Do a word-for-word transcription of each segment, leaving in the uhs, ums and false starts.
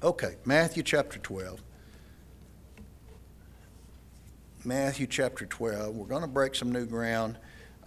Okay, Matthew chapter twelve. Matthew chapter twelve. We're going to break some new ground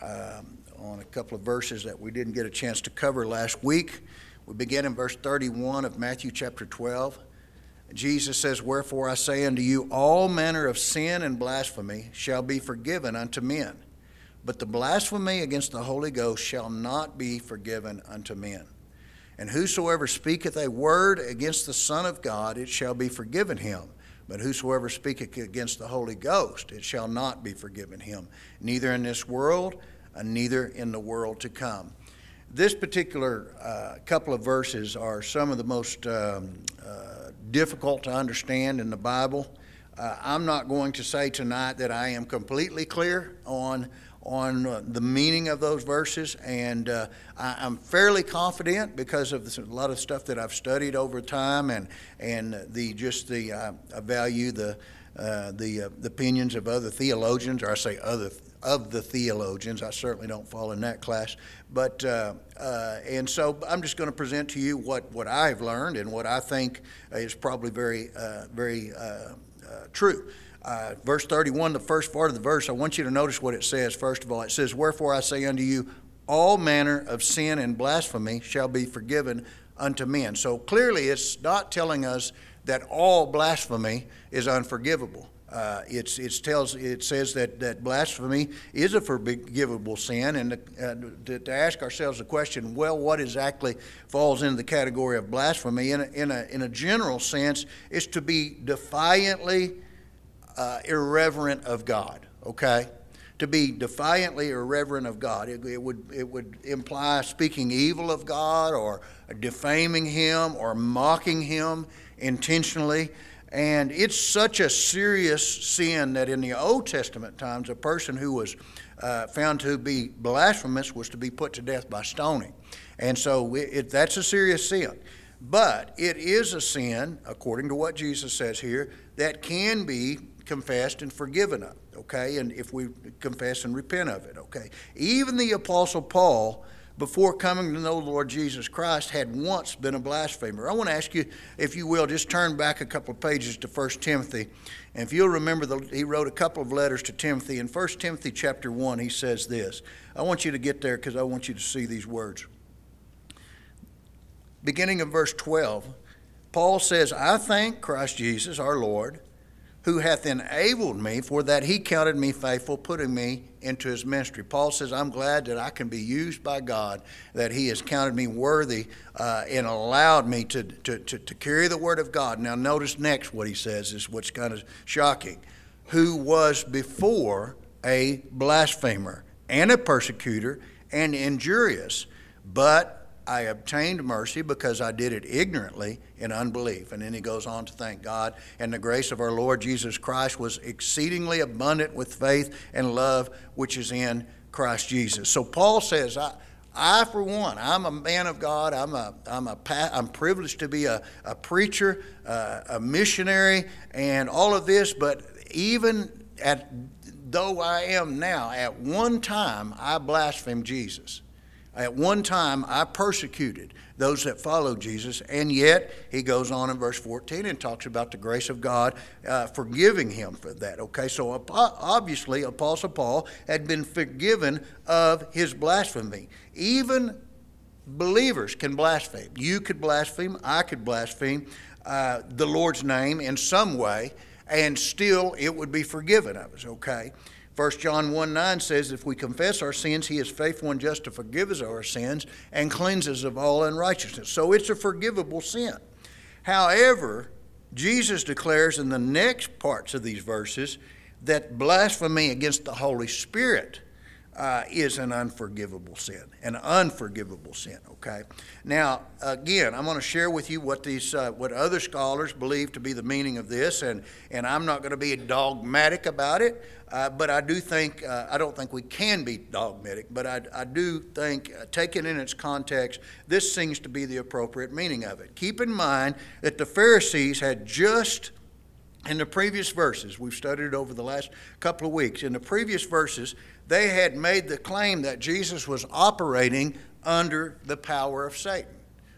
um, on a couple of verses that we didn't get a chance to cover last week. We begin in verse thirty-one of Matthew chapter twelve. Jesus says, "Wherefore I say unto you, all manner of sin and blasphemy shall be forgiven unto men, but the blasphemy against the Holy Ghost shall not be forgiven unto men. And whosoever speaketh a word against the Son of God, it shall be forgiven him. But whosoever speaketh against the Holy Ghost, it shall not be forgiven him, neither in this world, and neither in the world to come." This particular uh, couple of verses are some of the most um, uh, difficult to understand in the Bible. Uh, I'm not going to say tonight that I am completely clear on on uh, the meaning of those verses, and uh, I, I'm fairly confident because of this, a lot of stuff that I've studied over time, and and the just the uh, I value the uh, the uh, the opinions of other theologians, or I say other of the theologians. I certainly don't fall in that class, but uh, uh, and so I'm just going to present to you what what I've learned and what I think is probably very uh, very uh, uh, true. Uh, verse thirty-one, the first part of the verse, I want you to notice what it says. First of all, it says, "Wherefore I say unto you, all manner of sin and blasphemy shall be forgiven unto men." So clearly it's not telling us that all blasphemy is unforgivable. Uh, it's, it tells it says that, that blasphemy is a forgivable sin, and to, uh, to, to ask ourselves the question, well, what exactly falls into the category of blasphemy? In a, in a, in a general sense, it's to be defiantly Uh, irreverent of God, okay? To be defiantly irreverent of God. It, it would it would imply speaking evil of God, or defaming him, or mocking him intentionally. And it's such a serious sin that in the Old Testament times, a person who was uh, found to be blasphemous was to be put to death by stoning. And so it, it, that's a serious sin. But it is a sin, according to what Jesus says here, that can be confessed and forgiven of, okay? And if we confess and repent of it, okay? Even the Apostle Paul, before coming to know the Lord Jesus Christ, had once been a blasphemer. I want to ask you, if you will, just turn back a couple of pages to First Timothy. And if you'll remember, the, he wrote a couple of letters to Timothy. In First Timothy chapter one, he says this. I want you to get there because I want you to see these words. Beginning of verse twelve, Paul says, "I thank Christ Jesus our Lord, who hath enabled me, for that he counted me faithful, putting me into his ministry." Paul says, I'm glad that I can be used by God, that he has counted me worthy uh, and allowed me to, to, to, to carry the word of God. Now notice next what he says is what's kind of shocking. "Who was before a blasphemer and a persecutor and injurious, but I obtained mercy because I did it ignorantly in unbelief." And then he goes on to thank God. "And the grace of our Lord Jesus Christ was exceedingly abundant with faith and love, which is in Christ Jesus." So Paul says, I, I for one, I'm a man of God. I'm a, I'm a, I'm privileged to be a, a preacher, uh, a missionary, and all of this. But even at, though I am now, at one time I blasphemed Jesus. At one time, I persecuted those that followed Jesus, and yet he goes on in verse fourteen and talks about the grace of God uh, forgiving him for that. Okay, so obviously, Apostle Paul had been forgiven of his blasphemy. Even believers can blaspheme. You could blaspheme. I could blaspheme uh, the Lord's name in some way, and still it would be forgiven of us. Okay. First John one nine says, "If we confess our sins, he is faithful and just to forgive us our sins and cleanse us of all unrighteousness." So it's a forgivable sin. However, Jesus declares in the next parts of these verses that blasphemy against the Holy Spirit uh, is an unforgivable sin, an unforgivable sin, okay? Now, again, I'm going to share with you what these, uh, what other scholars believe to be the meaning of this, and, and I'm not going to be dogmatic about it, uh, but I do think, uh, I don't think we can be dogmatic, but I, I do think, uh, taken in its context, this seems to be the appropriate meaning of it. Keep in mind that the Pharisees had just in the previous verses, we've studied it over the last couple of weeks, in the previous verses, they had made the claim that Jesus was operating under the power of Satan.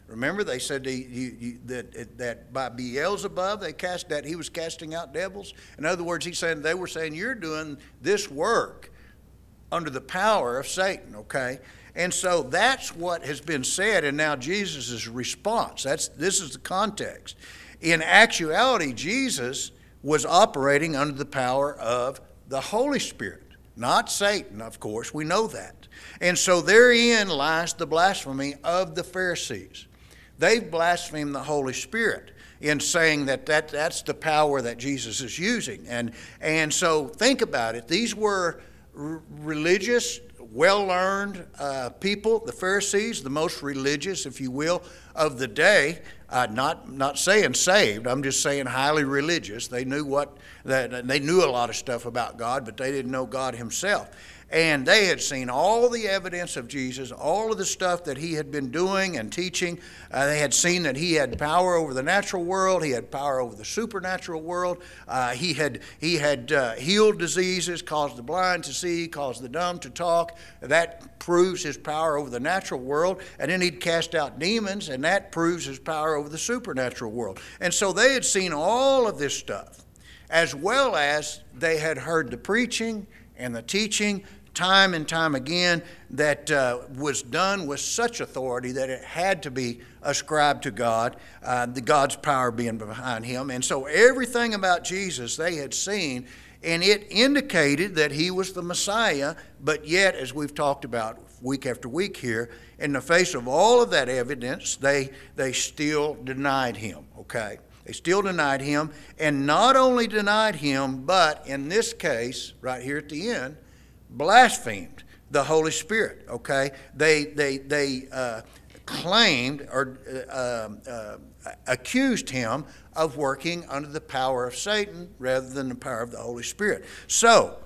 Remember, they said he, you, you, that that by Beelzebub they cast that he was casting out devils. In other words, he's saying they were saying you're doing this work under the power of Satan. Okay, and so that's what has been said. And now Jesus' response. That's this is the context. In actuality, Jesus was operating under the power of the Holy Spirit, not Satan. Of course, we know that. And so therein lies the blasphemy of the Pharisees. They've blasphemed the Holy Spirit in saying that, that that's the power that Jesus is using. And, and so think about it. These were r- religious, well-learned uh, people, the Pharisees, the most religious, if you will, of the day. Uh, not not saying saved, I'm just saying highly religious. They knew what that they knew a lot of stuff about God, but they didn't know God himself. And they had seen all the evidence of Jesus, all of the stuff that he had been doing and teaching. Uh, they had seen that he had power over the natural world. He had power over the supernatural world. Uh, he had he had uh, healed diseases, caused the blind to see, caused the dumb to talk. That proves his power over the natural world. And then he'd cast out demons, and that proves his power over the supernatural world. And so they had seen all of this stuff, as well as they had heard the preaching and the teaching time and time again that uh, was done with such authority that it had to be ascribed to God, uh, the God's power being behind him. And so everything about Jesus they had seen, and it indicated that he was the Messiah, but yet, as we've talked about week after week here, in the face of all of that evidence, they they still denied him, okay? They still denied him, and not only denied him, but in this case, right here at the end, blasphemed the Holy Spirit. Okay, they they they uh, claimed or uh, uh, accused him of working under the power of Satan rather than the power of the Holy Spirit. So,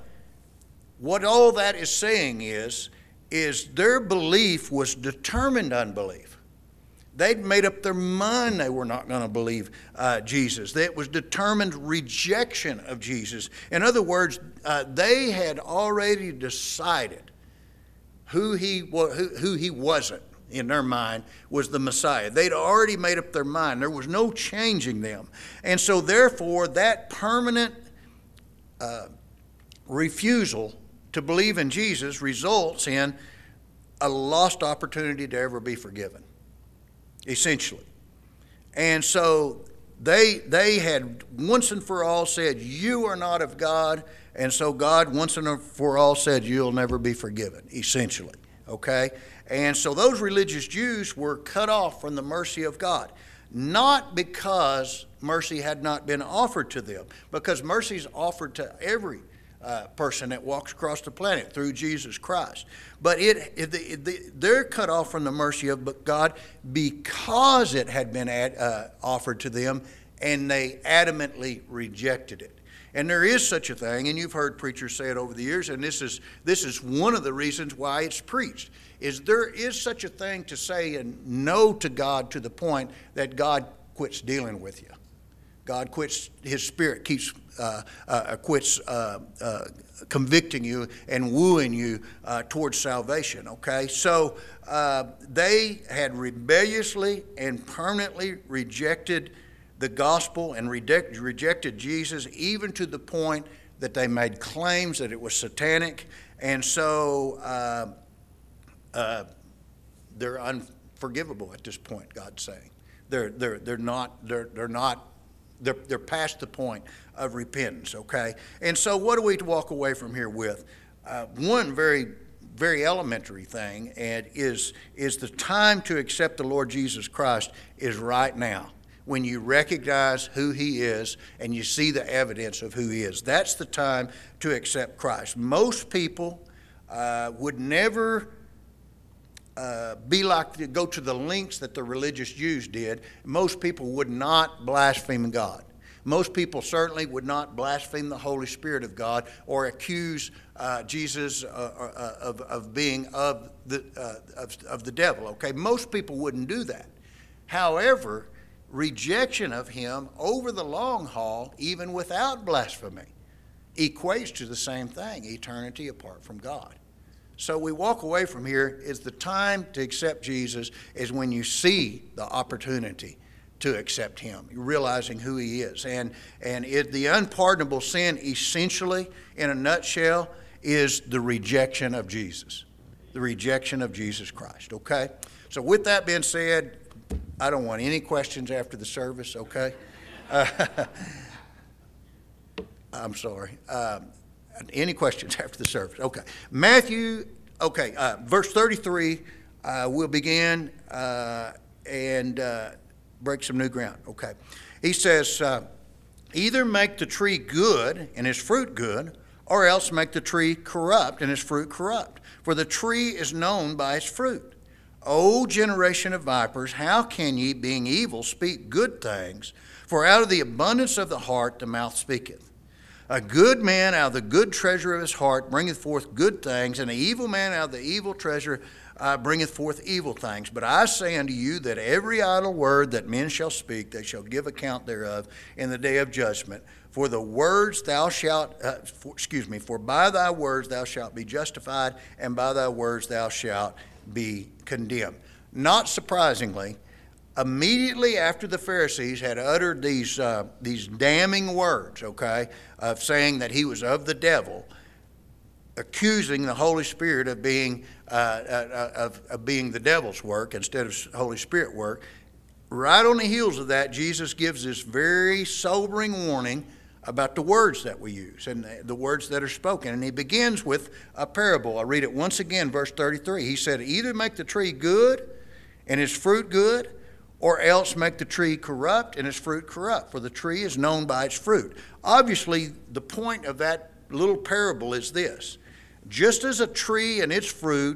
what all that is saying is, is their belief was determined unbelief. They'd made up their mind they were not going to believe uh, Jesus. It was determined rejection of Jesus. In other words, uh, they had already decided who he wa- who, who he wasn't in their mind was the Messiah. They'd already made up their mind. There was no changing them. And so therefore, that permanent uh, refusal to believe in Jesus results in a lost opportunity to ever be forgiven. Essentially. And so they they had once and for all said, you are not of God, and so God once and for all said, you'll never be forgiven, essentially. Okay? And so those religious Jews were cut off from the mercy of God. Not because mercy had not been offered to them, because mercy is offered to every Uh, person that walks across the planet through Jesus Christ. But it, it, it, it they're cut off from the mercy of God because it had been ad, uh, offered to them, and they adamantly rejected it. And there is such a thing, and you've heard preachers say it over the years, and this is this is one of the reasons why it's preached, is there is such a thing to say a no to God to the point that God quits dealing with you. God quits, his spirit keeps, uh, uh, quits uh, uh, convicting you and wooing you uh, towards salvation, okay? So uh, they had rebelliously and permanently rejected the gospel and reject, rejected Jesus, even to the point that they made claims that it was satanic. And so uh, uh, they're unforgivable at this point, God's saying. They're, they're, they're not, they're, they're not, They're, they're past the point of repentance, okay? And so what do we walk away from here with? Uh, one very, very elementary thing and is, is the time to accept the Lord Jesus Christ is right now, when you recognize who he is and you see the evidence of who he is. That's the time to accept Christ. Most people uh, would never Uh, be like to go to the lengths that the religious Jews did. Most people would not blaspheme God. Most people certainly would not blaspheme the Holy Spirit of God or accuse uh, Jesus uh, uh, of, of being of the uh, of, of the devil. Okay, most people wouldn't do that. However, rejection of him over the long haul, even without blasphemy, equates to the same thing: eternity apart from God. So we walk away from here, is the time to accept Jesus is when you see the opportunity to accept him, realizing who he is. And, and it, the unpardonable sin, essentially, in a nutshell, is the rejection of Jesus. The rejection of Jesus Christ, okay? So with that being said, I don't want any questions after the service, okay? Uh, I'm sorry. Um, any questions after the service? Okay. Matthew, okay, uh, verse thirty-three, uh, we'll begin uh, and uh, break some new ground, okay? He says, uh, either make the tree good and its fruit good, or else make the tree corrupt and its fruit corrupt. For the tree is known by its fruit. O generation of vipers, how can ye, being evil, speak good things? For out of the abundance of the heart the mouth speaketh. A good man out of the good treasure of his heart bringeth forth good things, and an evil man out of the evil treasure uh, bringeth forth evil things. But I say unto you that every idle word that men shall speak, they shall give account thereof in the day of judgment. For the words thou shalt, uh, for, excuse me, for by thy words thou shalt be justified, and by thy words thou shalt be condemned. Not surprisingly, immediately after the Pharisees had uttered these uh, these damning words, okay, of saying that he was of the devil, accusing the Holy Spirit of being uh, uh, of, of being the devil's work instead of Holy Spirit work, right on the heels of that, Jesus gives this very sobering warning about the words that we use and the words that are spoken. And he begins with a parable. I'll read it once again, verse thirty-three. He said, either make the tree good and its fruit good, or else make the tree corrupt and its fruit corrupt. For the tree is known by its fruit. Obviously, the point of that little parable is this. Just as a tree and its fruit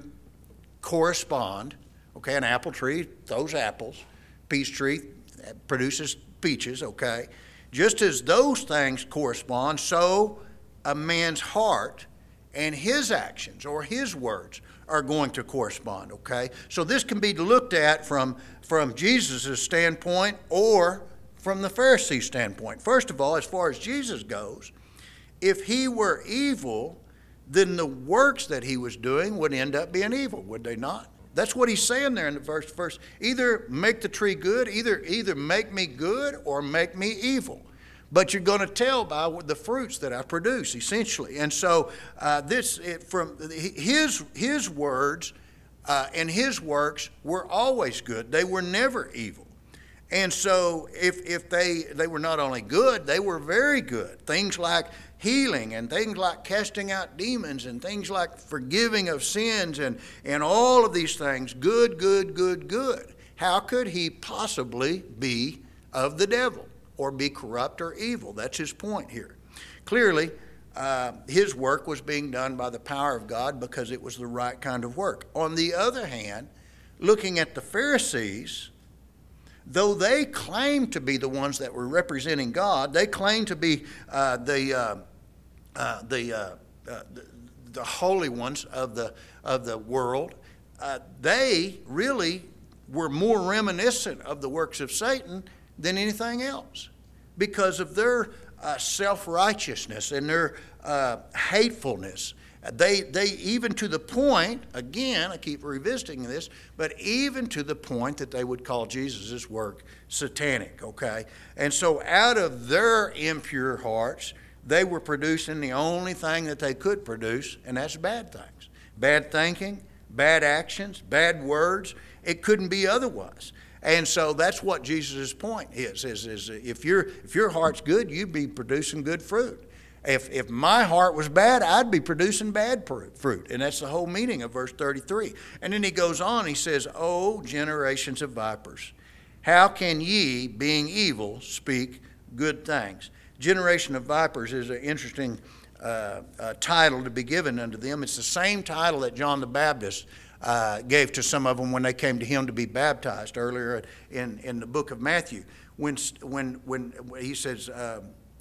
correspond, okay, an apple tree throws apples, peach tree produces peaches, okay, just as those things correspond, so a man's heart and his actions or his words are going to correspond, okay? So this can be looked at from, from Jesus' standpoint or from the Pharisees' standpoint. First of all, as far as Jesus goes, if he were evil, then the works that he was doing would end up being evil, would they not? That's what he's saying there in the first verse. Either make the tree good, either either make me good or make me evil. But you're going to tell by the fruits that I produce, essentially. And so uh, this it, from his his words uh, and his works were always good. They were never evil. And so if if they they were not only good, they were very good. Things like healing and things like casting out demons and things like forgiving of sins and, and all of these things, good, good, good, good. How could he possibly be of the devil or be corrupt or evil? That's his point here. Clearly, uh, his work was being done by the power of God because it was the right kind of work. On the other hand, looking at the Pharisees, though they claimed to be the ones that were representing God, they claimed to be uh, the, uh, uh, the, uh, uh, the the holy ones of the of the world. Uh, they really were more reminiscent of the works of Satan than anything else, because of their uh, self-righteousness and their uh, hatefulness. They, they even to the point, again, I keep revisiting this, but even to the point that they would call Jesus' work satanic, okay? And so out of their impure hearts, they were producing the only thing that they could produce, and that's bad things. Bad thinking, bad actions, bad words. It couldn't be otherwise. And so that's what Jesus' point is, is, is if, you're, if your heart's good, you'd be producing good fruit. If if my heart was bad, I'd be producing bad fruit. And that's the whole meaning of verse thirty-three. And then he goes on, he says, O generations of vipers, how can ye, being evil, speak good things? Generation of vipers is an interesting uh, uh, title to be given unto them. It's the same title that John the Baptist uh, gave to some of them when they came to him to be baptized earlier in, in the book of Matthew. When, when, when he says... Uh,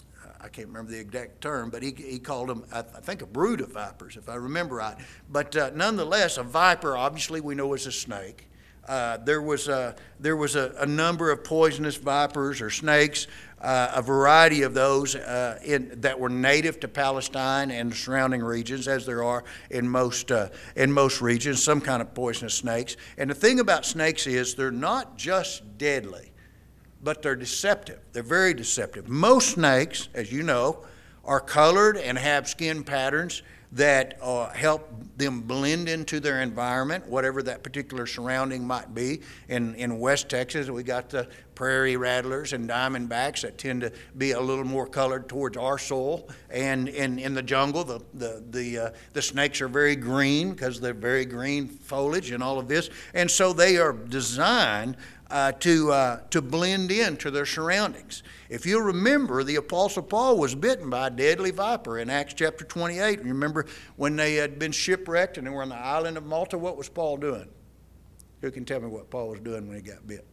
I can't remember the exact term, but he he called them, I think, a brood of vipers, if I remember right. But uh, nonetheless, a viper, obviously, we know is a snake. Uh, there was, a, there was a, a number of poisonous vipers or snakes, uh, a variety of those uh, in, that were native to Palestine and the surrounding regions, as there are in most, uh, in most regions, some kind of poisonous snakes. And the thing about snakes is they're not just deadly, but they're deceptive. They're very deceptive. Most snakes, as you know, are colored and have skin patterns that uh, help them blend into their environment, whatever that particular surrounding might be. In, in West Texas, we got the prairie rattlers and diamondbacks that tend to be a little more colored towards our soil. And in, in the jungle, the, the, the, uh, the snakes are very green because they're very green foliage and all of this. And so they are designed Uh, to uh, to blend into their surroundings. If you'll remember, the Apostle Paul was bitten by a deadly viper in Acts chapter twenty-eight. Remember when they had been shipwrecked and they were on the island of Malta? What was Paul doing? Who can tell me what Paul was doing when he got bit?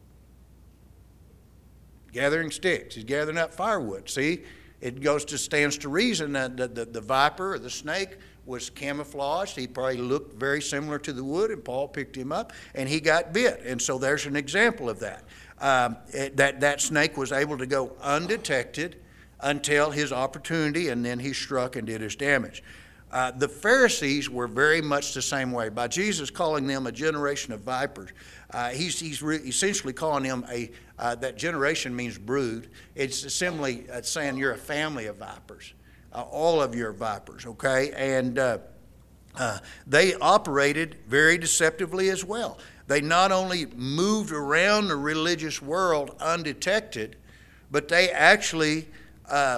Gathering sticks. He's gathering up firewood. See, it goes to stands to reason that the, the, the viper or the snake was camouflaged. He probably looked very similar to the wood, and Paul picked him up, and he got bit. And so there's an example of that. Um, it, that, that snake was able to go undetected until his opportunity, and then he struck and did his damage. Uh, the Pharisees were very much the same way. By Jesus calling them a generation of vipers, uh, he's, he's re- essentially calling them a, uh, that generation means brood. It's simply uh, saying you're a family of vipers. Uh, all of your vipers, okay? And uh, uh, they operated very deceptively as well. They not only moved around the religious world undetected, but they actually uh,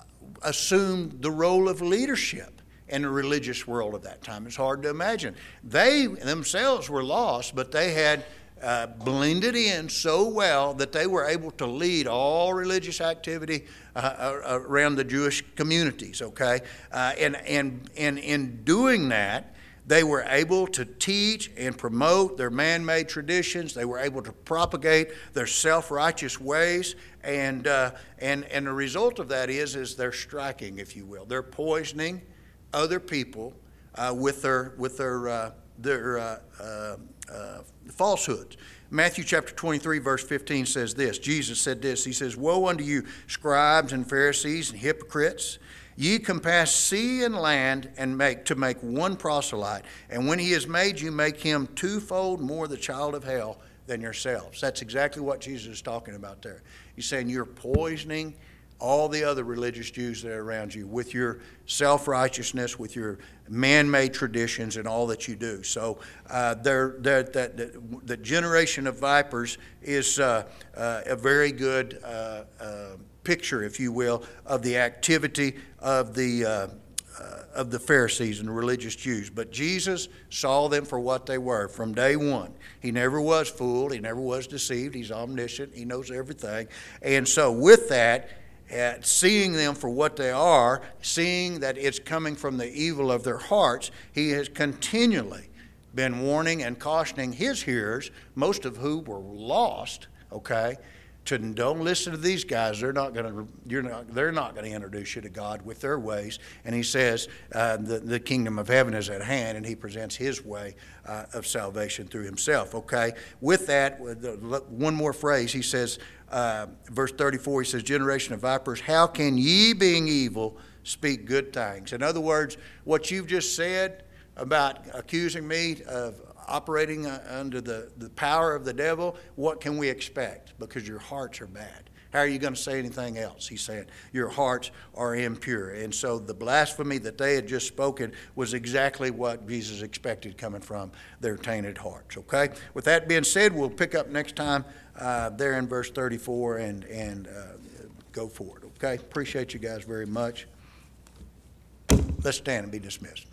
assumed the role of leadership in the religious world of that time. It's hard to imagine. They themselves were lost, but they had Uh, blended in so well that they were able to lead all religious activity uh, around the Jewish communities, okay? Uh, and, and, and in doing that, they were able to teach and promote their man-made traditions. They were able to propagate their self-righteous ways. And, uh, and, and the result of that is, is they're striking, if you will. They're poisoning other people uh, with their, with their, uh, their uh, uh, Uh, falsehoods. Matthew chapter twenty-three verse fifteen says this. Jesus said this. He says, "Woe unto you, scribes and Pharisees and hypocrites! Ye compass sea and land and make to make one proselyte, and when he is made you make him twofold more the child of hell than yourselves." That's exactly what Jesus is talking about there. He's saying you're poisoning all the other religious Jews that are around you with your self-righteousness, with your man-made traditions and all that you do. So uh, they're, they're, that, that, the generation of vipers is uh, uh, a very good uh, uh, picture, if you will, of the activity of the, uh, uh, of the Pharisees and the religious Jews. But Jesus saw them for what they were from day one. He never was fooled. He never was deceived. He's omniscient. He knows everything. And so with that, At seeing them for what they are, seeing that it's coming from the evil of their hearts, he has continually been warning and cautioning his hearers, most of whom were lost, okay, to don't listen to these guys. They're not going to. You're not. They're not going to introduce you to God with their ways. And he says uh, the the kingdom of heaven is at hand, and he presents his way uh, of salvation through himself. Okay. With that, one more phrase. He says. Uh, verse thirty-four, he says, "Generation of vipers, how can ye, being evil, speak good things?" In other words, what you've just said about accusing me of operating uh, under the, the power of the devil, what can we expect? Because your hearts are bad. How are you going to say anything else? He said, your hearts are impure. And so the blasphemy that they had just spoken was exactly what Jesus expected coming from their tainted hearts. Okay? With that being said, we'll pick up next time uh, there in verse thirty-four and, and uh, go forward. Okay? Appreciate you guys very much. Let's stand and be dismissed.